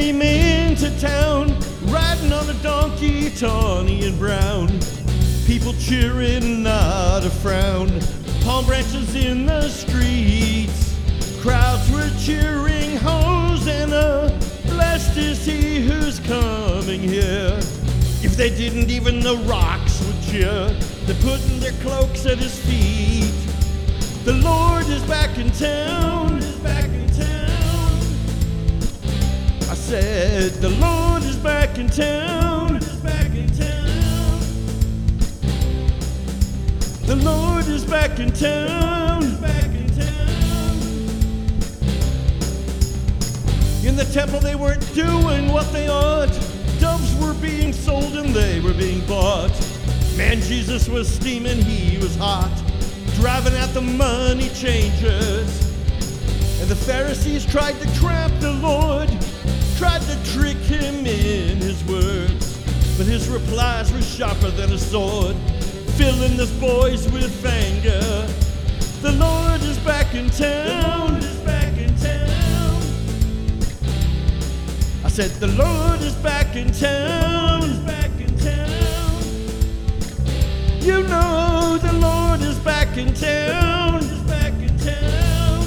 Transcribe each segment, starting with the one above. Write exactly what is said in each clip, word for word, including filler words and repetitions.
came into town, riding on a donkey, tawny and brown. People cheering, not a frown. Palm branches in the streets. Crowds were cheering, Hosanna. Blessed is he who's coming here. If they didn't, even the rocks would cheer. They're putting their cloaks at his feet. The Lord is back in town. Is back in town. I said, the Lord is back in town. Is back in town. The Lord is back in town. Is back in town. In the temple they weren't doing what they ought. Doves were being sold and they were being bought. Man, Jesus was steaming, he was hot, driving out the money changers. And the Pharisees tried to trap the Lord, tried to trick him in his words. But his replies were sharper than a sword, filling the boys with anger. The Lord is back in town. The Lord is back in town. I said, the Lord is back in town. Is back in town. You know the Lord is back in town. Is back in town.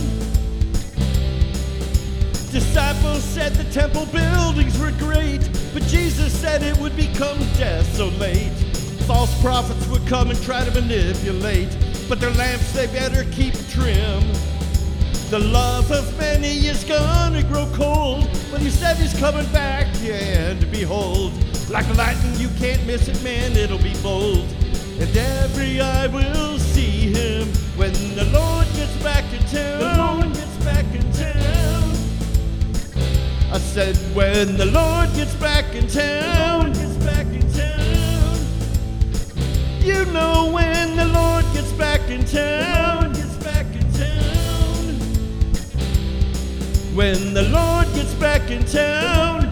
Disciples said the temple buildings were great, but Jesus said it would become desolate. False prophets would come and try to manipulate, but their lamps they better keep trim. The love of many is gonna grow cold, but he said he's coming back, yeah, and behold, like lightning you can't miss it, man, it'll be bold. And every eye will see him when the Lord gets back in town. The Lord gets back in town. I said, when the Lord gets back in town. The Lord gets back in town. You know when the Lord gets back in town. The Lord gets back in town. When the Lord gets back in town.